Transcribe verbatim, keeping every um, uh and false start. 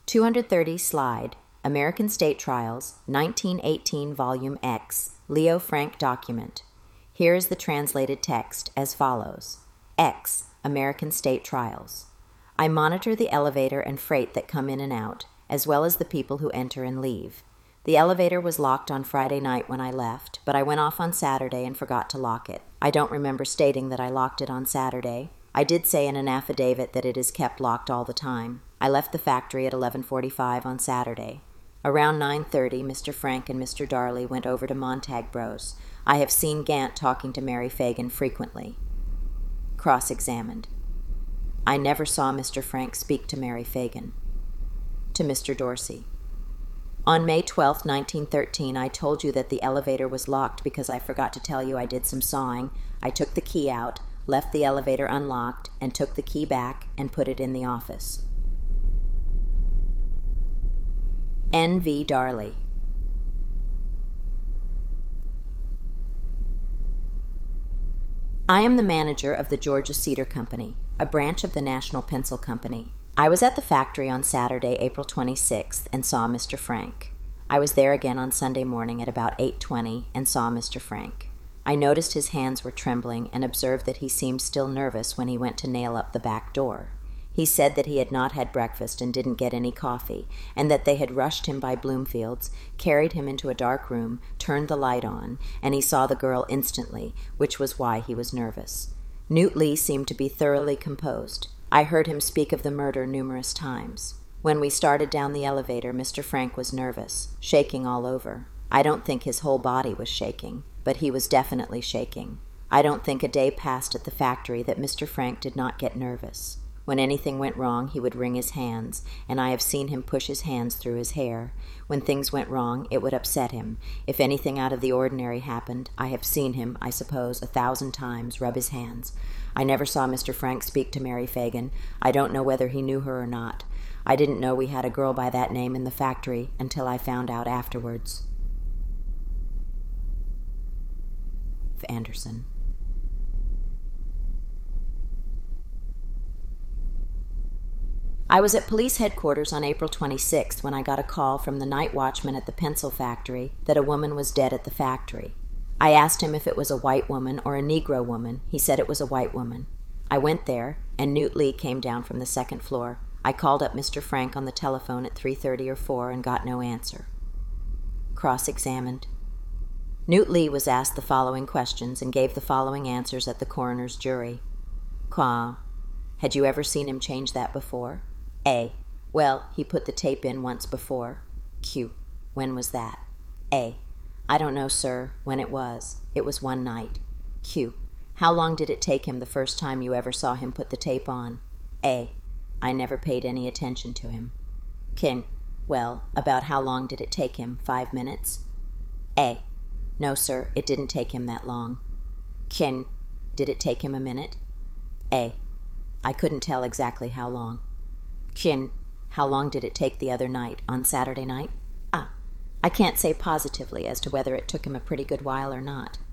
two hundred thirty slide, American State Trials, nineteen eighteen Volume X, Leo Frank document. Here is the translated text as follows. X, American State Trials. I monitor the elevator and freight that come in and out, as well as the people who enter and leave. The elevator was locked on Friday night when I left, but I went off on Saturday and forgot to lock it. I don't remember stating that I locked it on Saturday. I did say in an affidavit that it is kept locked all the time. I left the factory at eleven forty-five on Saturday. Around nine thirty, Mister Frank and Mister Darley went over to Montag Bros. I have seen Gant talking to Mary Fagan frequently. Cross-examined. I never saw Mister Frank speak to Mary Fagan. To Mister Dorsey. On May twelfth, nineteen thirteen, I told you that the elevator was locked because I forgot to tell you I did some sawing. I took the key out, left the elevator unlocked, and took the key back and put it in the office. N V Darley. I am the manager of the Georgia Cedar Company, a branch of the National Pencil Company. I was at the factory on Saturday, April twenty-sixth, and saw Mister Frank. I was there again on Sunday morning at about eight twenty and saw Mister Frank. I noticed his hands were trembling and observed that he seemed still nervous when he went to nail up the back door. He said that he had not had breakfast and didn't get any coffee, and that they had rushed him by Bloomfields, carried him into a dark room, turned the light on, and he saw the girl instantly, which was why he was nervous. Newt Lee seemed to be thoroughly composed. I heard him speak of the murder numerous times. When we started down the elevator, Mister Frank was nervous, shaking all over. I don't think his whole body was shaking, but he was definitely shaking. I don't think a day passed at the factory that Mister Frank did not get nervous. When anything went wrong, he would wring his hands, and I have seen him push his hands through his hair. When things went wrong, it would upset him. If anything out of the ordinary happened, I have seen him, I suppose, a thousand times rub his hands. I never saw Mister Frank speak to Mary Fagan. I don't know whether he knew her or not. I didn't know we had a girl by that name in the factory until I found out afterwards. Anderson. I was at police headquarters on April twenty-sixth when I got a call from the night watchman at the pencil factory that a woman was dead at the factory. I asked him if it was a white woman or a Negro woman. He said it was a white woman. I went there, and Newt Lee came down from the second floor. I called up Mister Frank on the telephone at three thirty or four and got no answer. Cross-examined. Newt Lee was asked the following questions and gave the following answers at the coroner's jury. Qua. Had you ever seen him change that before? A. Well, he put the tape in once before. Q. When was that? A. I don't know, sir, when it was. It was one night. Q. How long did it take him the first time you ever saw him put the tape on? A. I never paid any attention to him. King. Well, about how long did it take him? Five minutes? A. No, sir, it didn't take him that long. King. Did it take him a minute? A. I couldn't tell exactly how long. Kin, how long did it take the other night, on Saturday night? Ah, I can't say positively as to whether it took him a pretty good while or not.